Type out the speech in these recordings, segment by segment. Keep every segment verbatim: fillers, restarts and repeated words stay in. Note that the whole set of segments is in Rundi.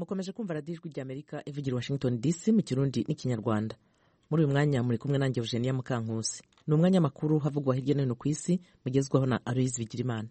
mukomeje kumva radiyo ijwi ry'Amerika ivugira i Washington D C mu kirundi n'ikinyarwanda. Muri uyu mwanya muri kumwe nanjye Eugenia Mukankusi. Ni umwanya makuru havugwa hirya no hino ku isi mugezwaho na Aloyizi Bigirimana.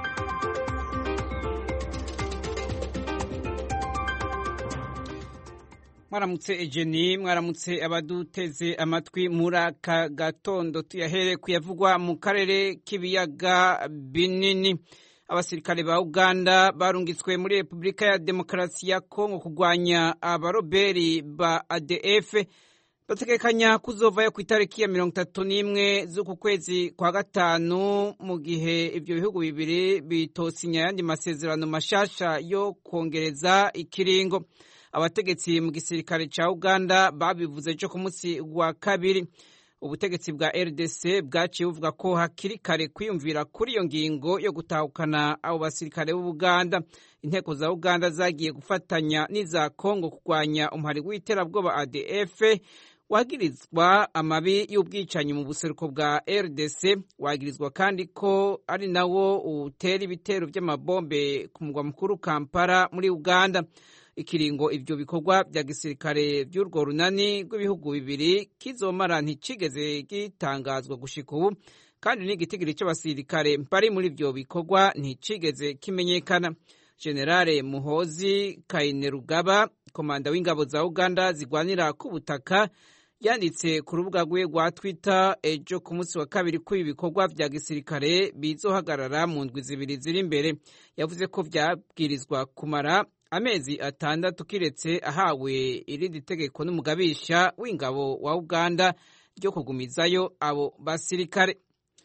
Mwaramutse Ejeni, mwaramutse abaduteze amatwi muri aka gatondo. Tuyahere kuyavugwa mu karere k'ibiyaga binini. Abasirikare ba Uganda barungitswe muri Repubulika ya Demokarasi ya Kongo kurwanya abaroberi ba A D F, bategekanya kuzovayo ku itariki ya mirongo itatu n'imwe z'uku kwezi kwa gatanu, mu gihe ibyo bihugu bibiri bitosinya ayandi masezerano mashasha yo kongereza ikiringo. Abategetsi mu gisirikare ca Uganda babivuze cyo ku munsi wa kabiri. Ubutegetsi bwa R D C bwaciye buvuga ko hakiri kare kwiyumvira kuri iyo ngingo yo gutahukana abo basirikare b'Uganda. Inteko za Uganda zagiye gufatanya n'iza Kongo kurwanya umuhari w'iterabwoba A D F wagirizwa amabi y'ubwicanyi mu buseruko bwa R D C. Wagirizwa kandi ko ari nawo utera ibitero by'amabombe ku mugwa mukuru Kampala muri Uganda. Ikiringo ivyo bikorwa bya gisirikare by'urwo runani rw'ibihugu bibiri kizomara nticigeze gitangazwa gushika ubu, kandi n'igitigiri c'abasirikare bari muri ivyo bikorwa nticigeze kimenyekana. Generale Muhozi Kainerugaba, komanda w'ingabo za Uganda zigwanira ku butaka, yanditse ku rubuga rwe rwa Twitter ejo ku munsi wa kabiri ko ibikorwa vya gisirikare bizohagarara mu ndwi zibiri ziri imbere. Yavuze ko vyabwirizwa kumara amezi atandatu kiretse ahawe irindi tegeko n'umugabisha w'ingabo wa Uganda ryo kugumizayo abo basirikare.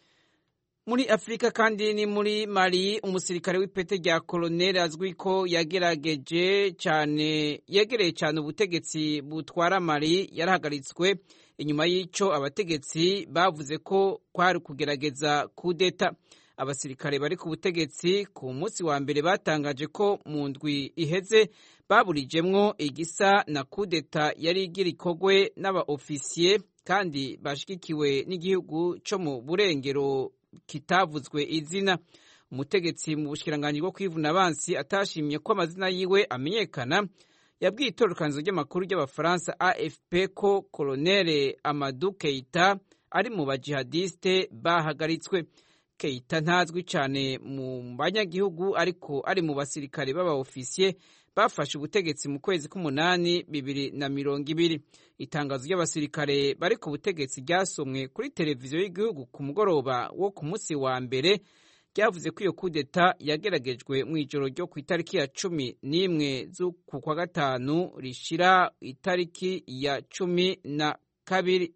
Muri Afrika kandi ni muri Mali, umusirikare w'ipete rya koloneli azwi ko yagerageje cyane yegereye cyane ubutegetsi butwara Mali yarahagaritswe inyuma y'ico abategetsi bavuze ko kwari kugerageza kudeta. Abasirikare bari ku butegetsi ku munsi wa mbere batangaje ko mu ndwi iheze baburijemwo igisa na kudeta yari igira ikogwe n'aba ofisiye kandi bashigikiwe n'igihugu cyo mu burengero kitavuzwe izina. Umutegetsi mu bushikiranganji bwo kwivuna abansi atashimye ko amazina yiwe amenyekana yabwiye itororokanizo ry'amakuru ry'abafaransa A F P ko Colonel Amadou Keita ari mu bajihadiste bahagaritswe. Keita ntazwi cyane mu banyagihugu ariko ari mu basirikare b'aba ofisiye bafashe ubutegetsi mu kwezi k'umunani bibiri na mirongo ibiri. Itangazo ry'abasirikare bari ku butegetsi ryasomwe kuri televiziyo y'igihugu ku mugoroba wo ku munsi wa mbere ryavuze ko iyo kudeta yageragejwe mu ijoro ryo ku itariki ya cumi n'imwe z'uku kwa gatanu rishira itariki ya cumi na kabiri.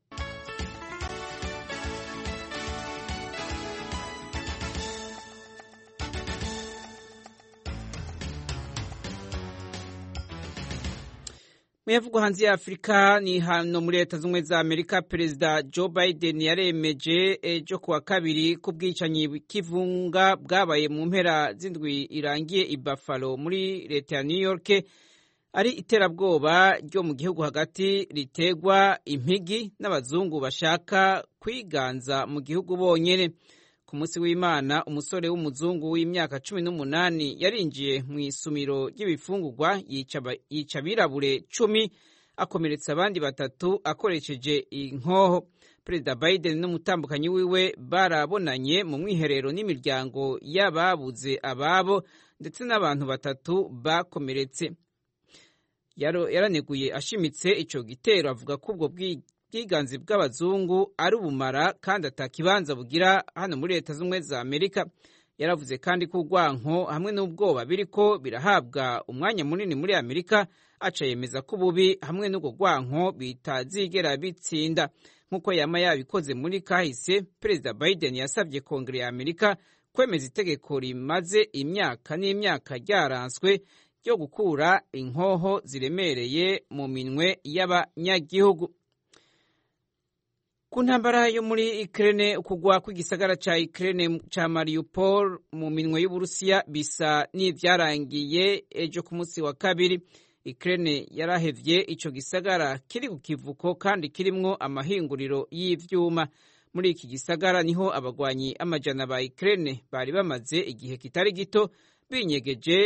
Muyavugwa hanze ya Afrika ni hano muri Leta Zunze za Amerika. Perezida Joe Biden yaremeje ejo kuwa kabiri ku bwicanyi bw'ikivunga bwabaye mu mpera z'indwi irangiye i Buffalo muri leta ya New York ari iterabwoba ryo mu gihugu hagati ritegwa impigi n'abazungu bashaka kwiganza mu gihugu bonyene. Ku munsi w'Imana, umusore w'umuzungu w'imyaka cumi n'umunani yarinjiye mu isumiro ry'ibifungurwa yica abirabure cumi akomeretsa abandi batatu akoresheje inkoho. Perezida Biden n'umutambukanyi wiwe barabonanye mu mwiherero n'imiryango y'ababuze ababo ndetse n'abantu batatu bakomeretse. Yaraneguye ashimitse ico gitero, avuga ko ubwo bwiganzi bw'abazungu ari ubumara kandi atakibanza bugira hano muri Leta Zunze za Amerika. Yaravuze kandi ko urwanko hamwe n'ubwoba biriko birahabwa umwanya munini muri Amerika, aca yemeza ko ububi hamwe n'ubwo rwanko bitazigera bitsinda. Nk'uko yama yabikoze muri kahise, Perezida Biden yasabye Kongere ya Amerika kwemeza itegeko rimaze imyaka n'imyaka ryaranswe ryo gukura inkoho ziremereye mu minwe y'abanyagihugu. Ku ntambara yo muri Ukraine, ukugwa kw'igisagara ca Ukraine ca Mariupol mu minwe y'Uburusiya bisa n'ivyarangiye ejo ku munsi wa kabiri. Ukraine yarahevye ico gisagara kiri ku kivuko kandi kirimwo amahinguriro y'ivyuma. Muri iki gisagara niho abagwanyi amajana ba Ukraine bari bamaze igihe kitari gito binyegeje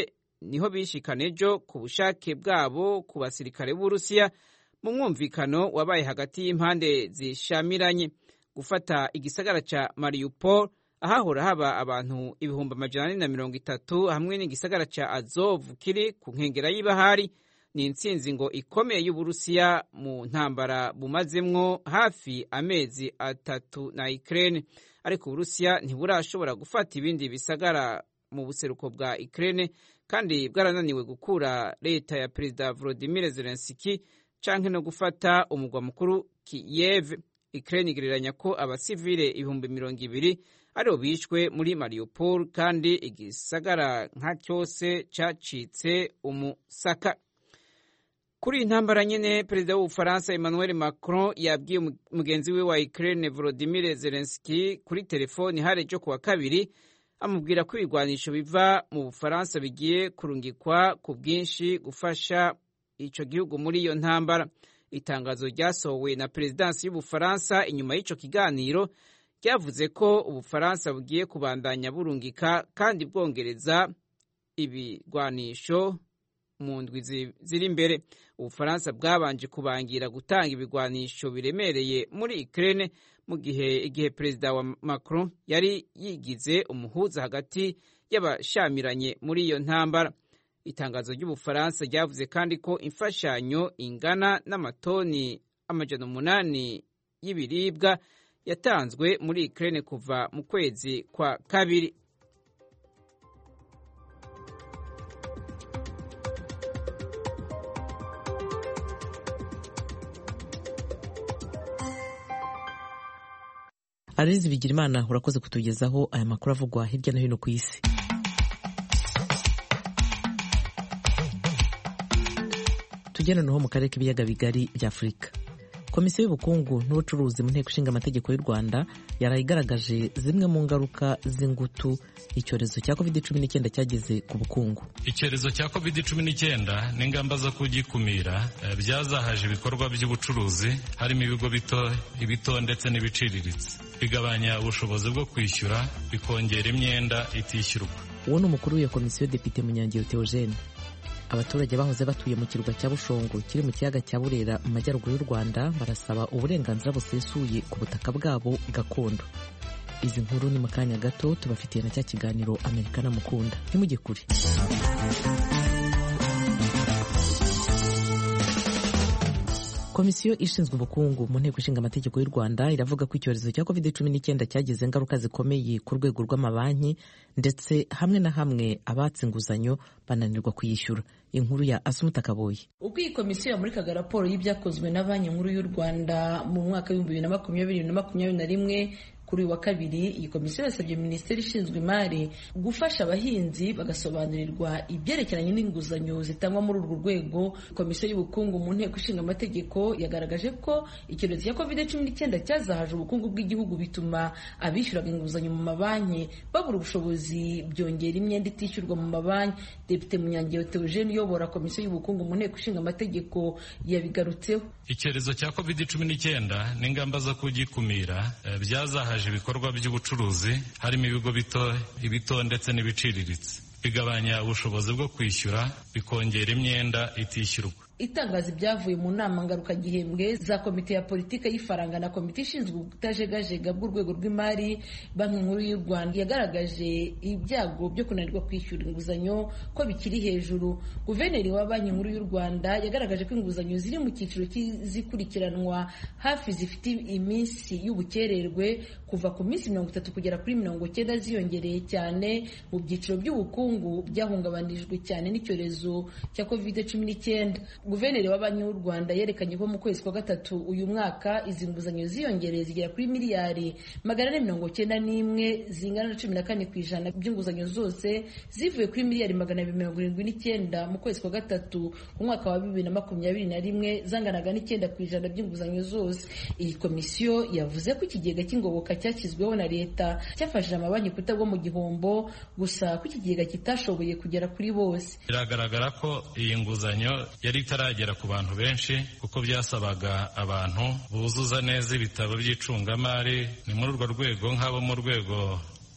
niho bishikana ejo ku bushake bwabo ku basirikare b'Uburusiya mu mwumvikano wabaye hagati y'impande zishamiranye. Gufata igisagara ca Mariupol ahahora haba abantu ibihumbi amajana ane na mirongo itatu hamwe n'igisagara ca Azov kiri ku nkengera y'ibahari ni intsinzi ngo ikomeye y'Uburusiya mu ntambara bumazemwo hafi amezi atatu na Ukraine. Ariko Uburusiya ntiburashobora gufata ibindi bisagara mu buseruko bwa Ukraine kandi bwarananiwe gukura leta ya Perezida Volodymyr Zelensky canke no gufata umugwa mukuru Kiev. Ukraine igereranya ko abasivile ibihumbi mirongo ibiri aribo bishwe muri Mariupol kandi igisagara nka cyose cacitse umusaka. Kuri intambara nyene, Perezida w'Ubufaransa Emmanuel Macron yabwiye mugenzi we wa Ukraine Volodymyr Zelensky kuri telefoni harejo kuwa kabiri, amubwira ko ibigwanisho biva mu Bufaransa bigiye kurungikwa ku bwinshi gufasha ico gihugu muri iyo ntambara. Itangazo ryasohowe na Perezidansi y'Ubufaransa inyuma y'ico kiganiro ryavuze ko Ubufaransa bugiye kubandanya burungika kandi bwongereza ibigwanisho mu ndwi ziri imbere. Ubufaransa bwabanje kubangira gutanga ibigwanisho biremereye muri Ukraine mu gihe igihe Perezida wa Macron yari yigize umuhuza hagati y'abashamiranye muri iyo ntambara. Itangazo ry'Ubufaransa ryavuze kandi ko imfashanyo ingana n'amatoni amajana umunani y'ibiribwa yatanzwe muri Ukraine kuva mu kwezi kwa kabiri. Aloyizi Bigirimana, urakoze kutugezaho aya makuru avugwa hirya no hino ku isi. Tugenda noneho mu karere k'ibiyaga bigari bya Afurika. Komisiyo y'ubukungu n'ubucuruzi mu nteko ishinga amategeko y'u Rwanda yarayigaragaje zimwe mu ngaruka z'ingutu icyorezo cya covid cumi n'icyenda cyagize ku bukungu. Icyorezo cya covid cumi n'icyenda n'ingamba zo kugikumira byazahaje ibikorwa by'ubucuruzi, harimo ibigo bito, ibito ndetse n'ibiciriritse, bigabanya ubushobozi bwo kwishyura, bikongera imyenda itishyurwa. Uwo ni umukuru w'iyo komisiyo, Depite Munyangeyo Theogene. Abaturage bahoze batuye mu kirwa cya Bushongo kiri mu kiyaga cya Burera mu majyaruguru y'u Rwanda barasaba uburenganzira busesuye ku butaka bwabo gakondo. Izi nkuru ni mu kanya gato tubafitiye na cya kiganiro Amerika na Mukunda. Ntimujye kure. Komisiyo ishinzwe ubukungu mu nteko ishinga amategeko y'u Rwanda iravuga ko icyorezo cya covid cumi n'icyenda cyagize ingaruka zikomeye ku rwego rw'amabanki ndetse hamwe na hamwe abatse inguzanyo bananirwa kuyishyura. Inkuru ya Asumuta Kaboyi. Uko iyi komisiyo yamurikaga raporo y'ibyakozwe na Banki Nkuru y'u Rwanda mu mwaka w'ibihumbi bibiri na makumyabiri na makumyabiri na rimwe, kuri wa kabiri iyi komisiyo yasabye Minisiteri ishinzwe imari gufasha abahinzi bagasobanurirwa ibyerekeranye n'inguzanyo zitangwa muri urwo rwego. Komisiyo y'ubukungu mu nteko ishinga amategeko yagaragaje ko icyorezo cya covid cumi n'icyenda cyazahaje ubukungu bw'igihugu, bituma abishyuraga inguzanyo mu mabanki babura ubushobozi, byongera imyenda itishyurwa mu mabanki. Depite Munyangeyo Theogene uyobora komisiyo y'ubukungu mu nteko ishinga amategeko yabigarutseho. Icyorezo cya covid cumi n'icyenda n'ingamba zo kugikumira byazahaje ibikorwa by'ubucuruzi, harimo ibigo bito, ibito ndetse n'ibiciriritse, bigabanya ubushobozi bwo kwishyura, bikongera imyenda itishyurwa. Itangazo ibyavuye mu nama ngarukagihembwe za komite ya politiki y'ifaranga na komite ishinzwe ubutajegajega bw'urwego rw'imari. Banki Nkuru y'u Rwanda yagaragaje ibyago byo kunanirwa kwishyura inguzanyo ko bikiri hejuru. Guverineri wa Banki Nkuru y'u Rwanda yagaragaje ko inguzanyo ziri mu cyiciro cy'izikurikiranwa hafi zifite iminsi y'ubukererwe kuva ku minsi mirongo itatu kugera kuri mirongo cyenda, ziyongereye cyane mu byiciro by'ubukungu byahungabanijwe cyane n'icyorezo cya covid cumi n'icyenda. Guverineri wa Banki y'u Rwanda yerekanye ko mu kwezi kwa gatatu uyu mwaka izi nguzanyo ziyongereye zigera kuri miliyari magana ane mirongo cyenda n'imwe, zingana na cumi na kane ku ijana by'inguzanyo zose, zivuye kuri miliyari magana abiri mirongo irindwi n'icyenda mu kwezi kwa gatatu mu mwaka wa bibiri na makumyabiri na rimwe, zanganaga n'icyenda ku ijana by'inguzanyo zose. Iyi komisiyo yavuze ko ikigega cy'ingoboka cyashyizweho na leta cyafashije amabanki kutagwa mu gihombo, gusa ko ikigega kitashoboye kugera kuri bose. Biragaragara ko iyi nguzanyo yari itaragera ku bantu benshi kuko byasabaga abantu buzuza neza ibitabo by'icungamari. Ni muri urwo rwego nk'abo mu rwego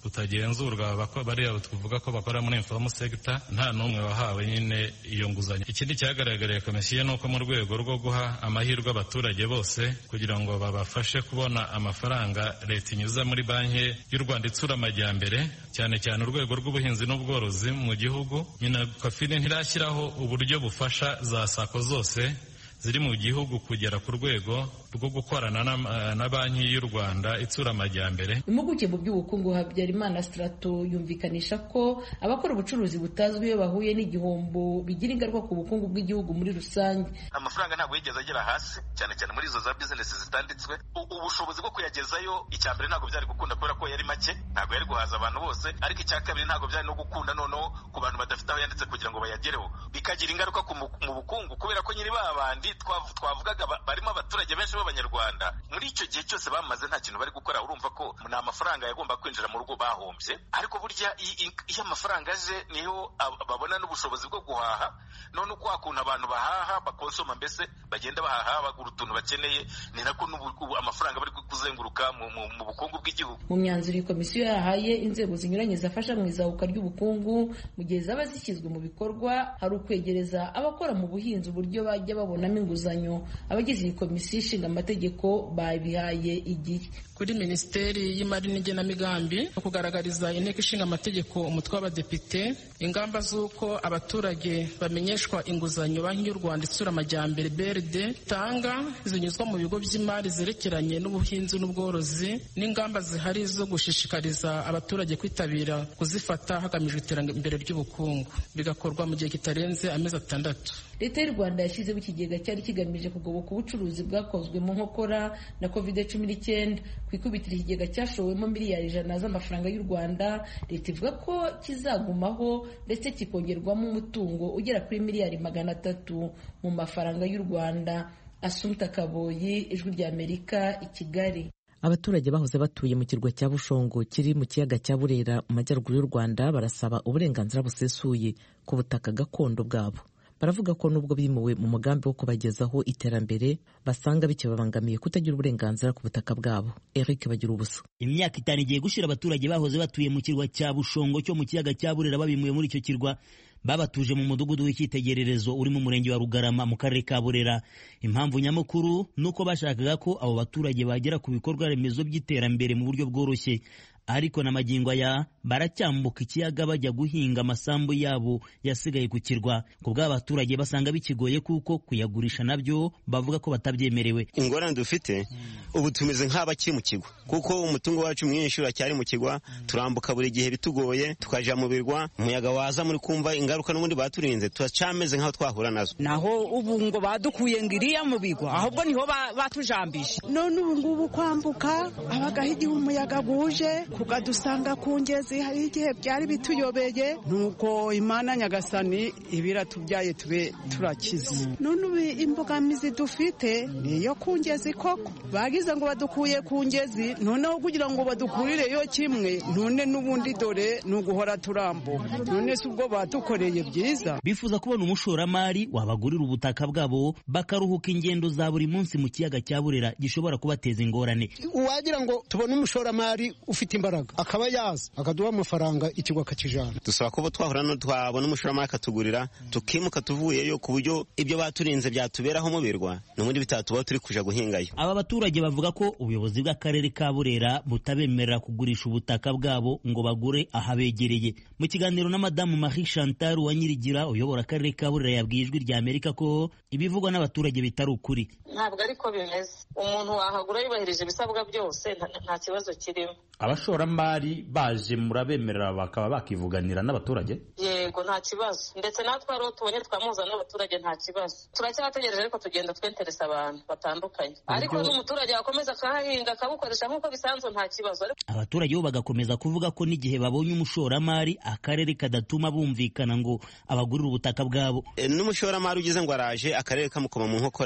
tutagenzurwa bariya tuvuga ko bakora muri informal sector nta n'umwe wahawe nyine iyo nguzanyo. Ikindi cyagaragariye komisiyo ni uko mu rwego rwo guha amahirwe abaturage bose kugira ngo babafashe kubona amafaranga leta inyuza muri banki y'u Rwanda itsura amajyambere, cyane cyane urwego rw'ubuhinzi n'ubworozi mu gihugu, nyina Kofine ntirashyiraho uburyo bufasha za sako zose ziri mu gihugu kugera ku rwego rwo gukorana na, na banki y'u Rwanda itsura amajyambere. Impuguke mu by'ubukungu Habyarimana Strato yumvikanisha ko abakora ubucuruzi butazwi iyo bahuye n'igihombo bigira ingaruka ku bukungu bw'igihugu muri rusange. Amafaranga ntabwo yigeze agera hasi, cyane cyane muri izo za business zitanditswe. Ubushobozi bwo kuyagezayo icya mbere ntabwo byari gukunda kubera ko yari make, ntabwo yari guhaza abantu bose, ariko icya kabiri ntabwo byari no gukunda noneho ku bantu badafite aho yanditse kugira ngo bayagereho, bikagira ingaruka mu bukungu kubera ko nyiri babandi twavugaga barimo abaturage benshi b'Abanyarwanda muri icyo gihe cyose bamaze nta kintu bari gukora. Urumva ko ni amafaranga yagomba kwinjira mu rugo bahombye, ariko burya iyo amafaranga aje niyo babona n'ubushobozi bwo guhaha. None uko hakuntu abantu bahaha bakonsoma, mbese bagenda bahaha bagura utuntu bakeneye, ni nako amafaranga bari kuzenguruka mu bukungu bw'igihugu. Mu myanzuro iyi komisiyo yahaye inzego zinyuranye zafasha mu izahuka ry'ubukungu mu gihe zaba zishyizwe mu bikorwa, hari ukwegereza abakora mu buhinzi uburyo bajya babonamo inguzanyo. Abagize iyi komisiyo ishinga amategeko babihaye igihe. Kuri Minisiteri y'Imari n'Igenamigambi no kugaragariza inteko ishinga amategeko umutwe w'abadepite ingamba z'uko abaturage bamenyeshwa inguzanyo banki y'u Rwanda itsura amajyambere B R D tanga zinyuzwa mu bigo by'imari zerekeranye n'ubuhinzi n'ubworozi, n'ingamba zihari zo gushishikariza abaturage kwitabira kuzifata hagamijwe iterambere ry'ubukungu, bigakorwa mu gihe kitarenze amezi atandatu. Leta y'u Rwanda yashyizeho ikigega cyari kigamije kugoboka ubucuruzi bwakozwe mu nkokora na covid cumi n'icyenda. Ku ikubitiro ikigega cyashowemo miliyari ijana z'amafaranga y'u Rwanda, leta ivuga ko kizagumaho ndetse kikongerwamo umutungo ugera kuri miliyari magana atatu mu mafaranga y'u Rwanda. Asumta Kaboyi, Ijwi ry'Amerika, i Kigali. Abaturage bahoze batuye mu kirwa cya Bushongo kiri mu kiyaga cya Burera mu majyaruguru y'u Rwanda barasaba uburenganzira busesuye ku butaka gakondo bwabo. Baravuga ko nubwo bimuwe mu mugambi wo kubagezaho iterambere basanga bikibabangamiye kutagira uburenganzira ku butaka bwabo. Eric Bagira ubusa. Imyaka itanu igiye gushira abaturage bahoze batuye mu kirwa cya Bushongo cyo mu kiyaga cya Burera babimuye muri icyo kirwa, babatuje mu mudugudu w'icyitegererezo uri mu murenge wa Rugarama mu karere ka Burera. Impamvu nyamukuru nuko bashakaga ko abo baturage bagera ku bikorwa remezo by'iterambere mu buryo bworoshye, ariko na magingo aya baracyambuka ikiyaga bajya guhinga amasambu yabo yasigaye ku kirwa. Ku bw'abaturage basanga bikigoye kuko kuyagurisha nabyo bavuga ko batabyemerewe. Ingorane dufite ubu tumeze nk'abakiri mu kigwa, kuko umutungo wacu mwinshi uracyari mu kigwa, turambuka buri gihe bitugoye, tukaja mu birwa, umuyaga waza muri kumva ingaruka n'ubundi baturinze, turacameze nk'aho twahura nazo. Naho ubu ngo badukuye ngiriya mu bigwa, ahubwo niho batujambisha. None ubu ngubu kwambuka abagaho igihe umuyaga guje kukadusanga ku ngezi, hari igihe byari bituyobeye, nuko Imana Nyagasani ibiratubyaye tube turakize. None ubu imbogamizi dufite niyo ku ngezi koko, bagize ngo badukuye ku ngezi, noneho kugira ngo badukurireyo kimwe, none n'ubundi dore nuguhora turambo, none si ubwo badukoreye byiza. Bifuza kubona umushoramari wabagurira ubutaka bwabo bakaruhuka ingendo za buri munsi mu kiyaga cya Burera gishobora kubateza ingorane. Uwagira ngo tubone umushoramari ufite imbaraga akaba yaza akaduha amafaranga ikigwa kakijana. Dusaba ko twahura no twabona umushoramari akatugurira tukimuka tuvuyeyo, ku buryo ibyo baturinze byatuberaho mu birwa n'ubundi bitatuba turi kuja guhingayo. Aba baturage bavuga ko ubuyobozi bw'akarere ka Burera butabemerera kugurisha ubutaka bwabo ngo bagure ahabegereye. Mu kiganiro na Madamu Marie Chantal Wanyirigira uyobora akarere ka Burera yabwiye Ijwi ry'Amerika ko ibivugwa n'abaturage bitari ukuri. Ntabwo ariko bimeze, umuntu wahagura yubahirije ibisabwa byose nta kibazo kirimo. Abashoramari baje murabemerera bakaba bakivuganira n'abaturage? Yego nta kibazo, ndetse natwe aro tubonye twamuza n'abaturage nta kibazo. Turacyategereje ariko tugenda twenteresa abantu batandukanye, ariko n'umuturage wakomeza akahahinga akabukoresha nk'uko bisanzwe nta kibazo. Abaturage bo bagakomeza kuvuga ko n'igihe babonye umushoramari akarere kadatuma bumvikana ngo abagurira ubutaka bwabo. E, n'umushoramari ugize ngo araje akarere kamukoma mu nkokora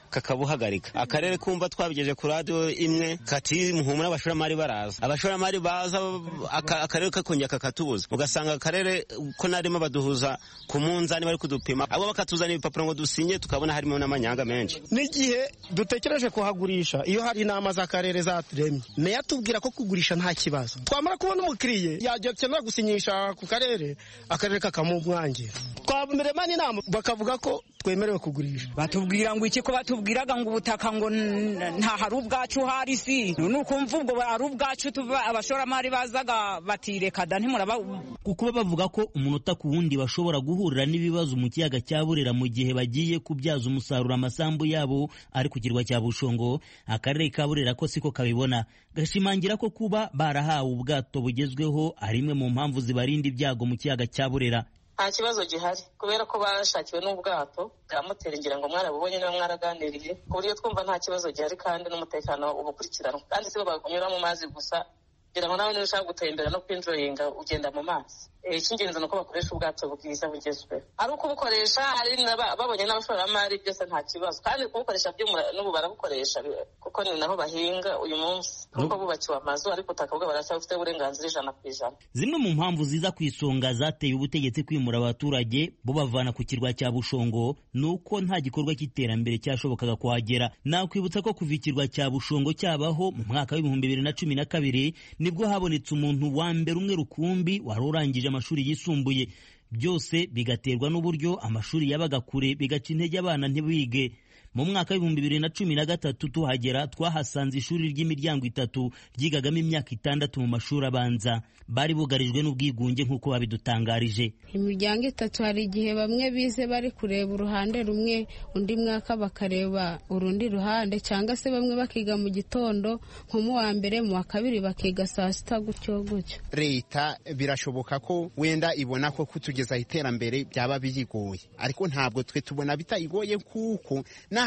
kakabuhagarika. Akarere kumva twabigeje ku radio imwe kati muhumura abashoramari baraza, abashoramari baza akarere kakongera kakatubuza, ugasanga akarere ko narimo baduhuza ku munzani bari kudupima, abo bakatuzana ibipapuro ngo dusinye tukabona harimo n'amanyanga menshi. N'igihe dutekereje kuhagurisha, iyo hari inama z'akarere zaturemye meya tubwira ko kugurisha nta kibazo, twamara kubona umukiriye yajya kenera gusinyisha ku karere, akarere kakamumwangira, twamerema n'inama bakavuga ko twemerewe kugurisha. Batubwira ngo iki ko batubwiraga ngo ubutaka ngo nta hari ubwacu hari si nukumva ubwo ari ubwacu, tuba abashoramari bazaga batireka da ntimuraba, kuko bavuga ko umunota ku wundi bashobora guhurira n'ibibazo mu kiyaga cya Burera mu gihe bagiye kubyaza umusaruro amasambu yabo ari ku kirwa cya Bushongo. Akarere ka Burera ko siko kabibona, gashimangira ko kuba barahawe ubwato bugezweho ari imwe mu mpamvu zibarinda ibyago mu kiyaga cya Burera. Nta kibazo gihari kubera ko bashakiwe n'ubwato bwa moteri, ngira ngo mwarabubonye niba mwaraganiriye, ku buryo twumva nta kibazo gihari kandi n'umutekano ubukurikiranwa, kandi sibo banyura mu mazi gusa, ngira ngo nawe niba ushaka gutembera no kwinjoyinga ugenda mu mazi. Icy'ingenzi ni uko bakoresha ubwato bwiza bugezweho, ari uko ubukoresha hari babonye n'abashoramari byose nta kibazo, kandi kubukoresha byo n'ubu barabukoresha kuko ni naho bahinga uyu munsi, kuko bubakiwe amazu ariko ubutaka bwo baracyafite uburenganzira ijana ku ijana. Zimwe mu mpamvu ziza ku isonga zateye ubutegetsi kwimura abaturage bubavana ku kirwa cya Bushongo ni uko nta gikorwa cy'iterambere cyashobokaga kuhagera. Nakwibutsa ko kuva ikirwa cya Bushongo cyabaho mu mwaka w'ibihumbi bibiri na cumi na kabiri nibwo habonetse umuntu wa mbere umwe rukumbi wari urangije amashuri yisumbuye, byose bigaterwa n'uburyo amashuri yabaga kure bigaca intege abana ntibige. Mu mwaka w'ibihumbi bibiri na cumi na gatatu tuhagera twahasanze ishuri ry'imiryango itatu ryigagamo imyaka itandatu mu mashuri abanza, bari bugarijwe n'ubwigunge nk'uko babidutangarije. Imiryango itatu hari igihe bamwe bize bari kureba uruhande rumwe, undi mwaka bakareba urundi ruhande, cyangwa se bamwe bakiga mu gitondo nko mu wa mbere, mu wa kabiri bakiga saa sita gutyo gutyo. Leta birashoboka ko wenda ibona ko kutugeza iterambere byaba biyigoye, ariko ntabwo twe tubona bitayigoye kuko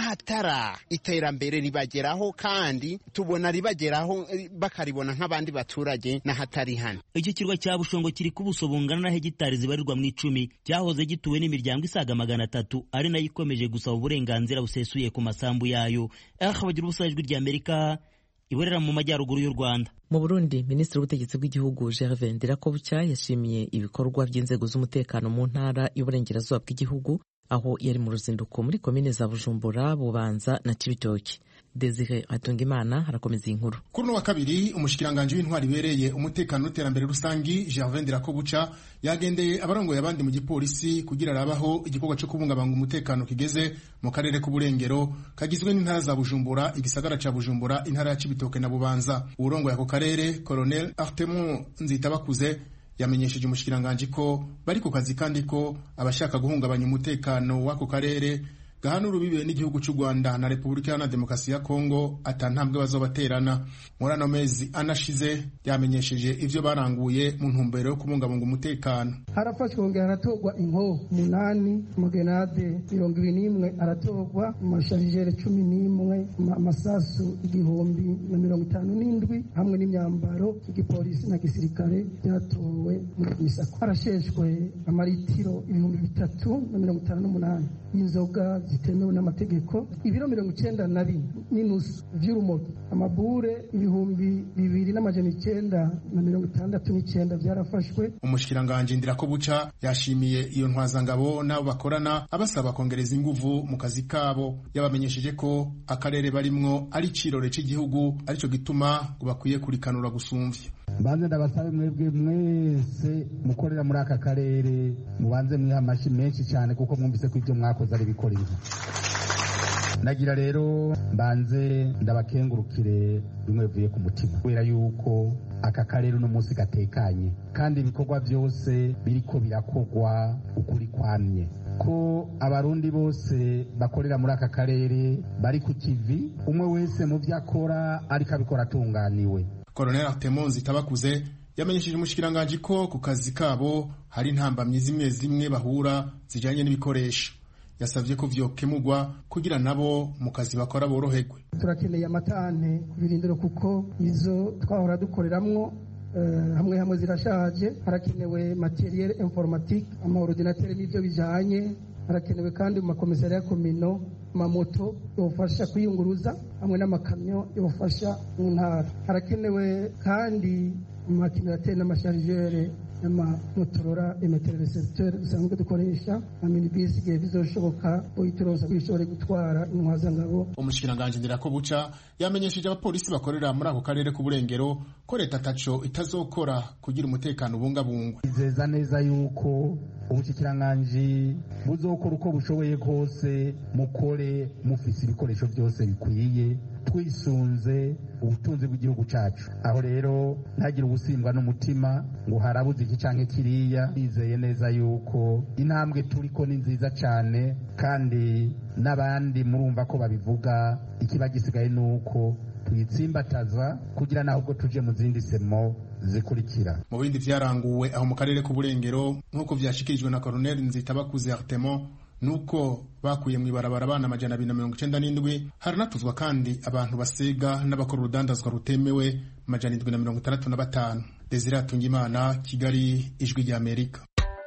hatara iterambere ribageraho, kandi tubona ribageraho bakaribona nk'abandi baturage n'ahatari hano. Iki kirwa cya Bushongo kiri ku buso bungana na hegitari zibarirwa mu icumi, cyahoze gituwe n'imiryango isaga magana atatu, ari nayo ikomeje gusaba uburenganzira busesuye ku masambu yayo. Aha bagira ubusa ijwi rya Amerika iburera mu majyaruguru y'u Rwanda. Mu Burundi, Minisitiri w'Ubutegetsi bw'Igihugu Gervais Ndirakobuca yashimiye ibikorwa by'inzego z'umutekano mu ntara y'uburengerazuba bw'igihugu, aho yari mu ruzinduko muri komine za Bujumbura, Bubanza na Cibitoke. Desire Atungimana harakomeza inkuru. Kuri wa kabiri, umushikiranganje w'intwari bereye umutekano n'iterambere rusangi Gervais Ndirakobuca yagendeye abarongoye abandi mu gipolisi kugira arabaho igikorwa cyo kubungabanga umutekano kigeze mu karere k'uburengero kagizwe n'intara za Bujumbura, igisagara ca Bujumbura, intara ya Cibitoke na Bubanza. Urongoye ako karere Colonel Artemon Nzitabakuze yamenyesheje umushikiranganje ko bari ku kazi kandi ko abashaka guhungabanya umutekano w'ako karere gahana urubibe n'igihugu cy'u Rwanda na Repubulika Iharanira Demokarasi ya Kongo atantambwe bazobaterana. Muri ano mezi anashize yamenyesheje ivyo baranguye mu ntumbero yo kubungabunga umutekano. Harafashwe kongera haratorwa inko umunani, umugenade mirongo ibiri n'imwe aratorwa, amasharijere cumi n'imwe, amasasu igihumbi na mirongo itanu n'indwi hamwe n'imyambaro y'igipolisi na gisirikare byatowe muri misako. Harasheshwe amaritiro ibihumbi bitatu na mirongo itanu n'umunani y'inzoga zitemewe n'amategeko, ibiro mirongo icyenda na bine n'inusu vy'urumogi, amabure ibihumbi bibiri n'amajana icyenda na mirongo itandatu n'icyenda byarafashwe. Umushikiranganje Ndirakobuca yashimiye iyo ntwazangabo n'abo bakorana, abasaba kongereza inguvu mu kazi kabo. Yabamenyesheje ko akarere barimwo ari cirore cy'igihugu, arico gituma bakwiye kurikanura gusumvya. Mbanze ndabasabe mwebwe mwese mukorera muri aka karere mubanze mwiha amashi menshi cyane kuko mwumvise ko ibyo mwakoze ari bikorera. Nagira rero mbanze ndabakengurukire bimwe bivuye ku mutima, kubera yuko aka karere uno munsi gatekanye kandi ibikorwa byose biriko birakogwa ukuri kwamye, ko abarundi bose bakorera muri aka karere bari ku kivi, umwe wese mu byo akora ariko abikora atunganiwe. Colonel Artemon Nzitabakuze yamenyesheje umushikiranganje ko ku kazi kabo hari intambamyi zimwe zimwe bahura zijanye n'ibikoresho. Yasavye ko vyokemurwa kugira nabo mu kazi bakora boroherwe. Turakeneye amatane kubirindiro kuko izo twahora dukoreramwo uh, hamwe hamwe zirashaje. Harakenewe materiel informatique, amaordinateur n'ibyo bijanye. Harakenewe kandi mu makomisariya komino amamoto yofasha kwiyunguruza hamwe n'amakamyo yofasha mu ntara. Harakenewe kandi amakinateri n'amasharijere n'amamotorora emetere recepteur dusanzwe dukoresha na minibisi igihe bizoshoboka uyituroza kwishobora gutwara intwazangabo. Umushikiranganje Ndirakobuca yamenyesheje abapolisi bakorera muri ako karere k'uburengero ko leta ataco itazokora kugira umutekano ubungabungwa. Izeza neza yuko ubushikiranganje buzokora uko bushoboye kose mukore mufise ibikoresho byose bikwiye twisunze ubutunzi bw'igihugu cacu. Aho rero ntagira ubusimbwa n'umutima ngo harabuze iki canke kiriya. Bizeye neza yuko intambwe turiko ni nziza cane kandi n'abandi murumva ko babivuga. Ikiba gisigaye nuko tuyitsimbataza kugira naho ubwo tuje mu zindi semo zikurikira. Mu bindi vyaranguwe aho mu karere k'uburengero nk'uko vyashikirijwe na Colonel Nzitabakuze Artemon nuko bakuye mw'ibarabara abana amajana abiri na mirongo icenda n'indwi. Haranatuzwa kandi abantu basiga n'abakora urudandazwa rutemewe amajana indwi na mirongo itandatu na batanu. Desire Atungimana, Kigali, Ijwi ry'Amerika.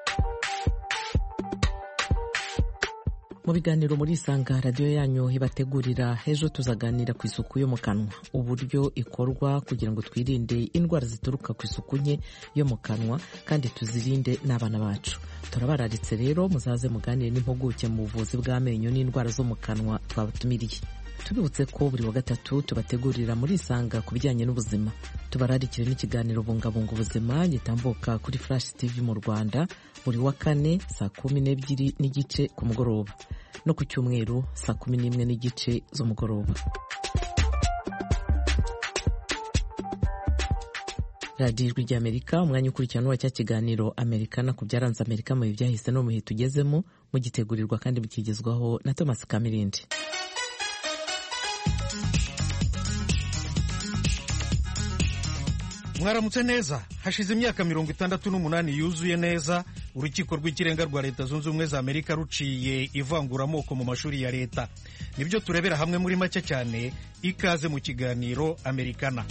Mu biganiro muri Isanga radiyo yanyu ibategurira, ejo tuzaganira ku isuku yo mu kanwa, uburyo ikorwa kugira ngo twirinde indwara zituruka ku isuku nke yo mu kanwa kandi tuzirinde n'abana bacu. Turabararitse rero muzaze muganire n'impuguke mu buvuzi bw'amenyo n'indwara zo mu kanwa twabatumiriye. Tubibutse ko buri wa gatatu tubategurira muri Isanga ku bijyanye n'ubuzima. Tubararikire n'ikiganiro bungabunga ubuzima gitambuka kuri Flash T V mu Rwanda buri wa kane saa kumi n'ebyiri n'igice ku mugoroba no ku cyumweru saa kumi n'imwe n'igice z'umugoroba. Radio Ijwi ry'Amerika, umwanya ukurikirana wa cya kiganiro Amerikana ku byaranze Amerika mu byahise no mu bihe tugezemo, mugitegurirwa kandi mukigezwaho na Thomas Kamirindi. Mwaramutse neza. Hashize imyaka mirongo itandatu n'umunani yuzuye neza urukiko rw'ikirenga rwa Leta Zunze Ubumwe za Amerika ruciye ivanguramoko mu mashuri ya leta. Nibyo turebera hamwe muri make cyane. Ikaze mu kiganiro Amerikana.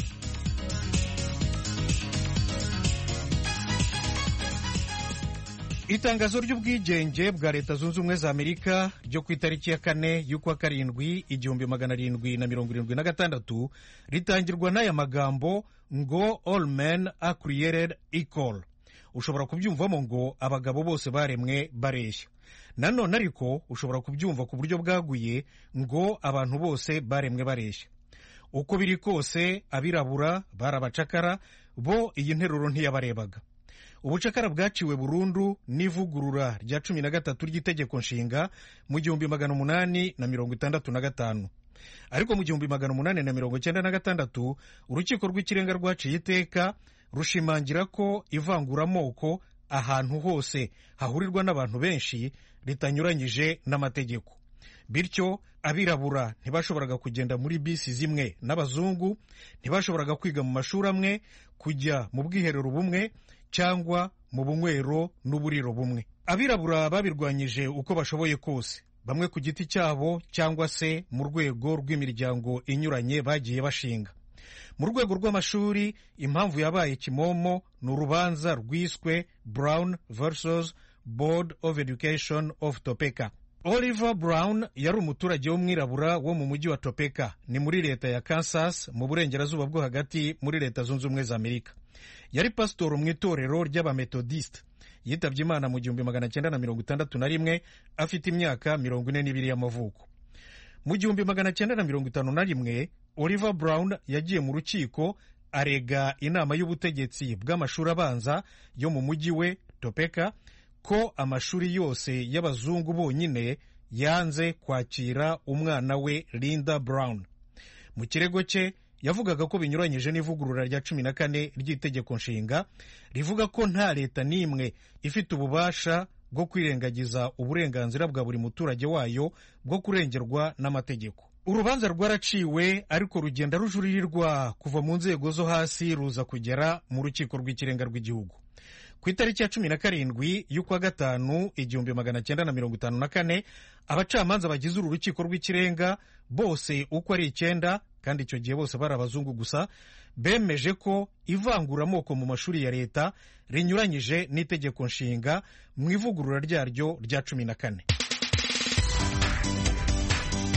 Itangazo ry'ubwigenge bwa Leta Zunze Ubumwe za Amerika ryo ku itariki ya kane y'ukwa karindwi igihumbi magana arindwi na mirongo irindwi na gatandatu ritangirwa n'aya magambo ngo all men are created equal. Ushobora kubyumvamo ngo abagabo bose baremwe bareshya. Nanone ariko ushobora kubyumva ku buryo bwaguye ngo abantu bose baremwe bareshya. Uko biri kose abirabura barabacakara, bo iyi nteruro ntiyabarebaga. Ubucakara bwaciwe burundu n'ivugurura rya cumi na gatatu ry'itegeko nshinga mu gihumbi magana umunani na mirongo itandatu na gatanu. Ariko mu gihumbi magana umunani na mirongo icyenda na gatandatu urukiko rw'ikirenga rwaciye iteka rushimangira ko ivanguramoko ahantu hose hahurirwa n'abantu benshi ritanyuranyije n'amategeko. Bityo abirabura ntibashoboraga kugenda muri bisi zimwe n'abazungu, ntibashoboraga kwiga mu mashuri amwe, kujya mu bwiherero bumwe cyangwa mu bunywero n'uburiro bumwe. Abirabura babirwanyije uko bashoboye kose, bamwe ku giti cyabo cyangwa se mu rwego rw'imiryango inyuranye bagiye bashinga. Mu rwego rw'amashuri impamvu yabaye kimomo ni urubanza rwiswe Brown versus Board of Education of Topeka. Oliver Brown yari umuturage w'umwirabura wo mu mujyi wa Topeka, ni muri leta ya Kansas mu burengerazuba bwo hagati muri Leta Zunze Ubumwe za Amerika. Yari pastor mu itorero ry'abametodiste. Yitabye Imana mu gihumbi magana cyenda na mirongo itandatu na rimwe afite imyaka mirongo ine n'ibiri y'amavuko. Mu gihumbi magana cyenda na mirongo itanu na rimwe Oliver Brown yagiye mu rukiko arega inama y'ubutegetsi bw'amashuri abanza yo mu mujyi we Topeka ko amashuri yose y'abazungu bonyine yanze kwakira umwana we Linda Brown. Mu kirego cye yavugaga ko binyuranyije n'ivugurura rya cumi na kane ry'itegeko nshinga rivuga ko nta leta n'imwe ifite ububasha bwo kwirengagiza uburenganzira bwa buri muturage wayo bwo kurengerwa n'amategeko. Urubanza rwaraciwe ariko rugenda rujuririrwa kuva mu nzego zo hasi ruza kugera mu rukiko rw'ikirenga rw'igihugu. Ku itariki ya cumi na karindwi y'ukwa gatanu igihumbi magana cyenda na mirongo itanu na kane abacamanza bagize uru rukiko rw'ikirenga bose uko ari icyenda, kandi icyo gihe bose bari abazungu gusa, bemeje ko ivanguramoko mu mashuri ya leta rinyuranyije n'itegeko nshinga mu ivugurura ryaryo rya cumi na kane.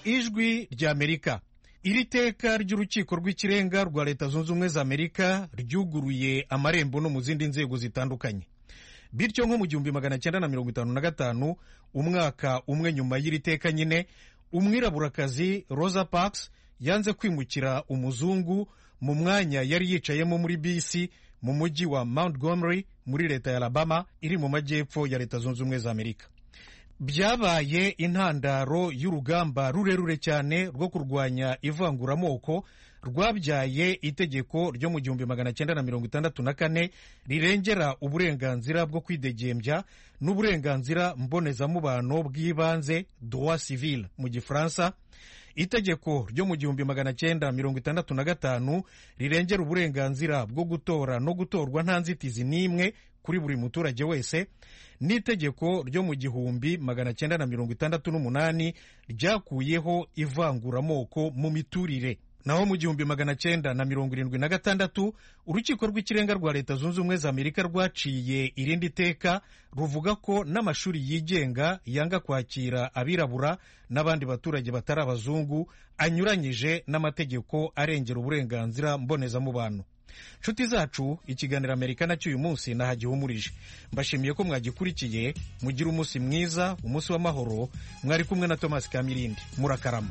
ijwi ry'Amerika. Iri teka ry'urukiko rw'ikirenga rwa Leta Zunze Ubumwe za Amerika ryuguruye amarembo no mu zindi nzego zitandukanye. Bityo nko mu gihumbi magana cyenda na mirongo itanu na gatanu, umwaka umwe nyuma y'iri teka nyine, umwiraburakazi Rosa Parks yanze kwimukira umuzungu mu mwanya yari yicayemo muri bisi mu mujyi wa Montgomery muri leta ya Alabama iri mu majyepfo ya Leta Zunze Ubumwe za Amerika. Byabaye intandaro y'urugamba rurerure cyane rwo kurwanya ivanguramoko rwabyaye itegeko ryo mu gihumbi magana cyenda na mirongo itandatu na kane rirengera uburenganzira bwo kwidegembya n'uburenganzira mbonezamubano bw'ibanze, droit civil mu Gifaransa. Itegeko ryo mu gihumbi magana cyenda mirongo itandatu na gatanu rirengera uburenganzira bwo gutora no gutorwa nta nzitizi n'imwe kuri buri muturage wese. N'itegeko ryo mu gihumbi magana cyenda na mirongo itandatu n'umunani ryakuyeho ivanguramoko mu miturire. Naho mu gihumbi magana cyenda na mirongo irindwi na gatandatu urukiko rw'ikirenga rwa Leta Zunze Ubumwe za Amerika rwaciye irindi teka ruvuga ko n'amashuri yigenga yanga kwakira abirabura n'abandi baturage batari abazungu anyuranyije n'amategeko arengera uburenganzira mbonezamubano. Nshuti zacu, ikiganiro Amerika nacyo uyu munsi nahagihumurije. Mbashimiye ko mwagikurikiye. Mugira umunsi mwiza, umunsi w'amahoro. Mwari kumwe na Thomas Kamirindi. Murakarama.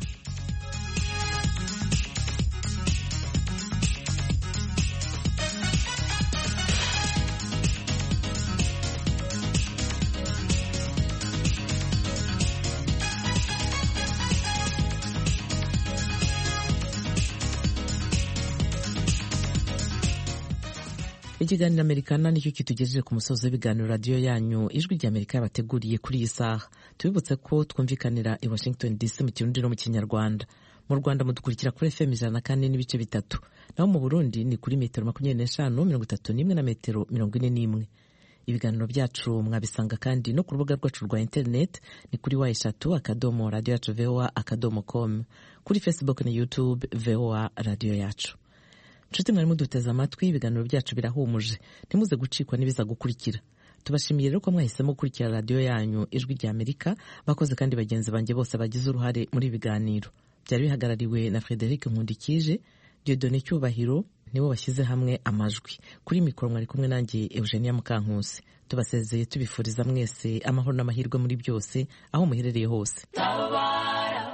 Ikiganiro Amerikana nicyo kitugejeje ku musozo w'ibiganiro radiyo yanyu ijwi ry'Amerika yabateguriye kuri iyi saha. Tubibutse ko twumvikanira i Washington D C mu Kirundi no mu Kinyarwanda. Mu Rwanda mudukurikira kuri F M ijana na kane n'ibice bitatu. Naho mu Burundi ni kuri metero makumyabiri n'eshanu mirongo itatu n'imwe na metero mirongo ine n'imwe. Ibiganiro byacu mwabisanga kandi no ku rubuga rwacu rwa internet ni kuri wa eshatu akadomo radio yacu V O A akadomo com, kuri Facebook na YouTube V O A radio yacu. Nshuti mwari muduteze amatwi, ibiganiro byacu birahumuje, ntimuze gucikwa n'ibiza gukurikira. Tubashimiye rero ko mwahisemo gukurikira radiyo yanyu ijwi ry'Amerika. Bakoze kandi bagenzi banjye bose bagize uruhare muri ibiganiro. Byari bihagarariwe na Frederic Nkundikije, Dieudonné Cyubahiro nibo bashyize hamwe amajwi. Kuri mikoro mwari kumwe nanjye Eugenia Mukankusi. Tubasezeye tubifuriza mwese amahoro n'amahirwe muri byose aho muherereye hose. Tabara,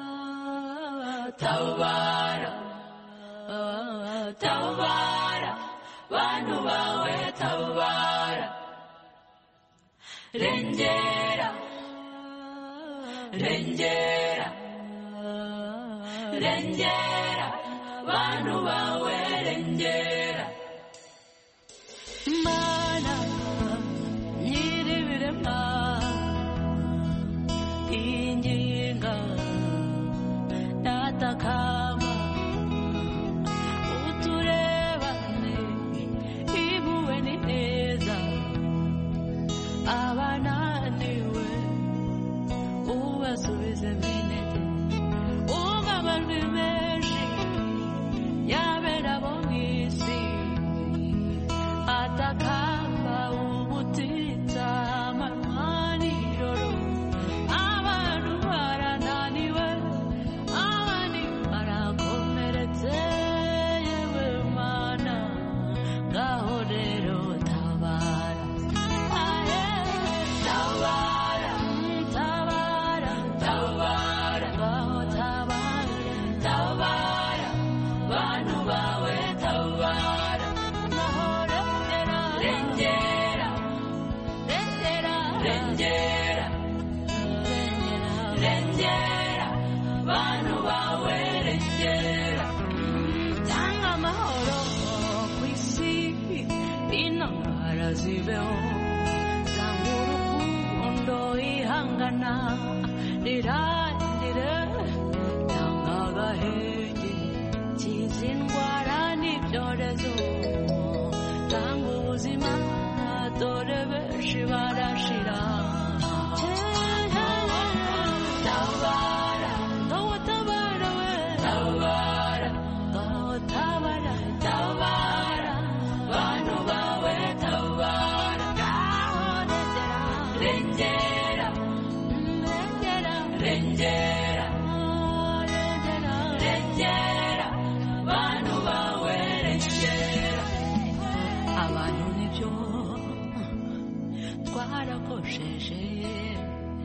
tabara, tabara, bantu bawe tabara, rengera, rengera, rengera, bantu bawe rengera. Mana nyiribirema inginga natakama uturebane ibuwe ni neza abananiwe ubasubize minete umabajwe menshi yabera bo mwisi atakamba ubutitsa amanywa nijoro abantu barananiwe abandi barakomeretse yewe Mana ngaho rero tabara aye tabara tabara tabara ngaho tabara tabara bantu bawe tabara ngaho rengera rengera rengera rengera bantu bawe rengera tanga amahoro ku isi intambara zibeho tanga urukundo ihangana rirangire tanga agahenge kiza indwara n'ibyorezo tanga ubuzima dore benshi barashira tabara ngaho tabara we tabara ngaho tabara tabara bantu bawe tabara ngaho rengera rengera rengera